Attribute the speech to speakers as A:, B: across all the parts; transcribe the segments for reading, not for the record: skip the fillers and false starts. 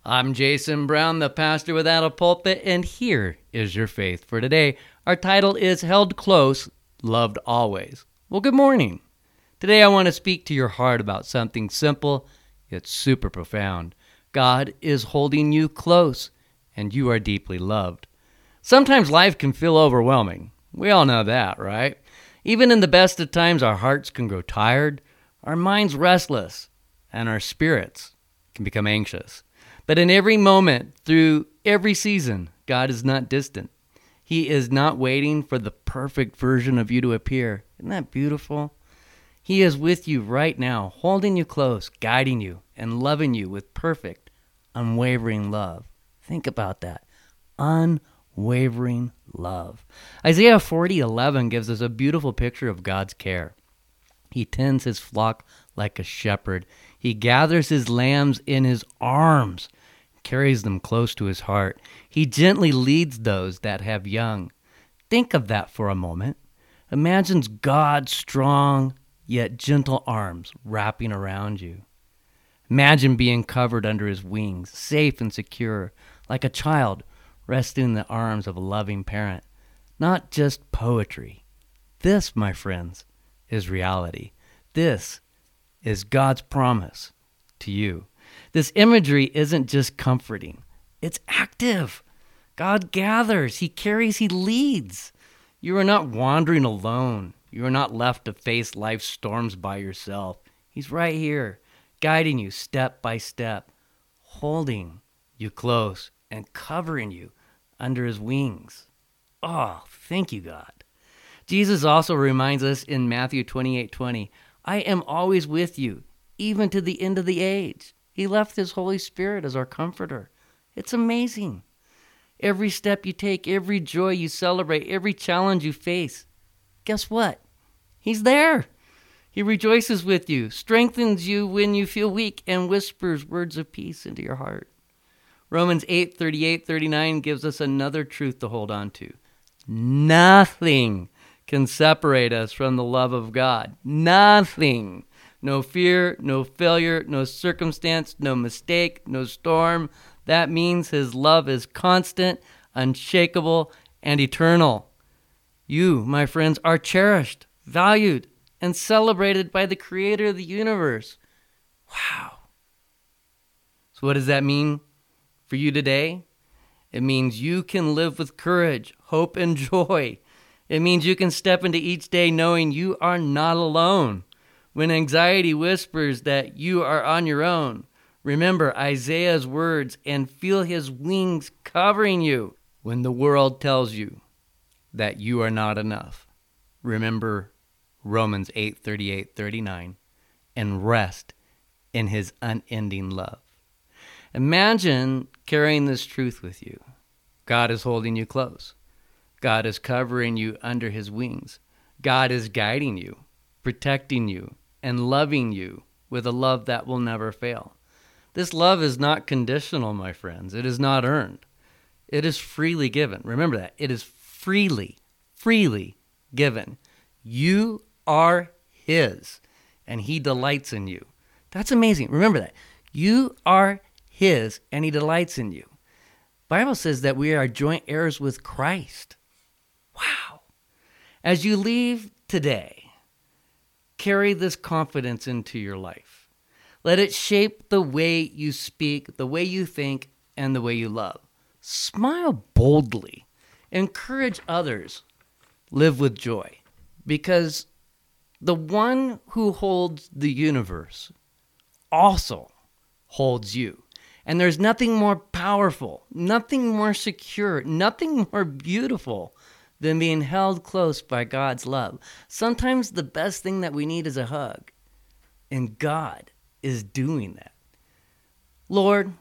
A: I'm Jason Brown, the pastor without a pulpit, and here is your faith for today. Our title is Held Close, Loved Always. Well, good morning. Today I want to speak to your heart about something simple yet super profound. God is holding you close, and you are deeply loved. Sometimes life can feel overwhelming. We all know that, right? Even in the best of times, our hearts can grow tired, our minds restless, and our spirits can become anxious. But in every moment, through every season, God is not distant. He is not waiting for the perfect version of you to appear. Isn't that beautiful? He is with you right now, holding you close, guiding you, and loving you with perfect, unwavering love. Think about that. Unwavering love. Isaiah 40:11 gives us a beautiful picture of God's care. He tends his flock like a shepherd. He gathers his lambs in his arms, carries them close to his heart. He gently leads those that have young. Think of that for a moment. Imagine God's strong yet gentle arms wrapping around you. Imagine being covered under his wings, safe and secure, like a child resting in the arms of a loving parent. Not just poetry. This, my friends, is reality. This is God's promise to you. This imagery isn't just comforting. It's active. God gathers, he carries, he leads. You are not wandering alone. You are not left to face life's storms by yourself. He's right here, guiding you step by step, holding you close and covering you under his wings. Oh, thank you, God. Jesus also reminds us in Matthew 28:20, I am always with you, even to the end of the age. He left his Holy Spirit as our comforter. It's amazing. Every step you take, every joy you celebrate, every challenge you face, guess what? He's there. He rejoices with you, strengthens you when you feel weak, and whispers words of peace into your heart. Romans 8:38-39 gives us another truth to hold on to. Nothing can separate us from the love of God. Nothing. No fear, no failure, no circumstance, no mistake, no storm. That means his love is constant, unshakable, and eternal. You, my friends, are cherished, valued, and celebrated by the creator of the universe. Wow. So what does that mean for you today? It means you can live with courage, hope, and joy. It means you can step into each day knowing you are not alone. When anxiety whispers that you are on your own, remember Isaiah's words and feel his wings covering you. When the world tells you that you are not enough, remember Romans 8:38-39 and rest in his unending love. Imagine carrying this truth with you. God is holding you close. God is covering you under his wings. God is guiding you, protecting you, and loving you with a love that will never fail. This love is not conditional, my friends. It is not earned. It is freely given. Remember that. It is freely given. You are his, and he delights in you. That's amazing. Remember that. You are his, and he delights in you. The Bible says that we are joint heirs with Christ. Wow. As you leave today, carry this confidence into your life. Let it shape the way you speak, the way you think, and the way you love. Smile boldly. Encourage others. Live with joy. Because the one who holds the universe also holds you. And there's nothing more powerful, nothing more secure, nothing more beautiful than being held close by God's love. Sometimes the best thing that we need is a hug. And God is doing that. Lord,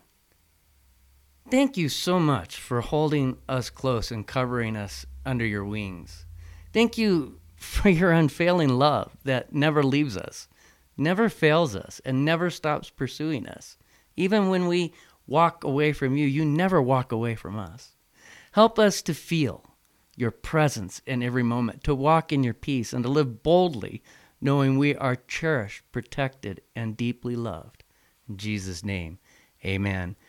A: thank you so much for holding us close and covering us under your wings. Thank you for your unfailing love that never leaves us, never fails us, and never stops pursuing us. Even when we walk away from you, you never walk away from us. Help us to feel your presence in every moment, to walk in your peace, and to live boldly, knowing we are cherished, protected, and deeply loved. In Jesus' name, amen.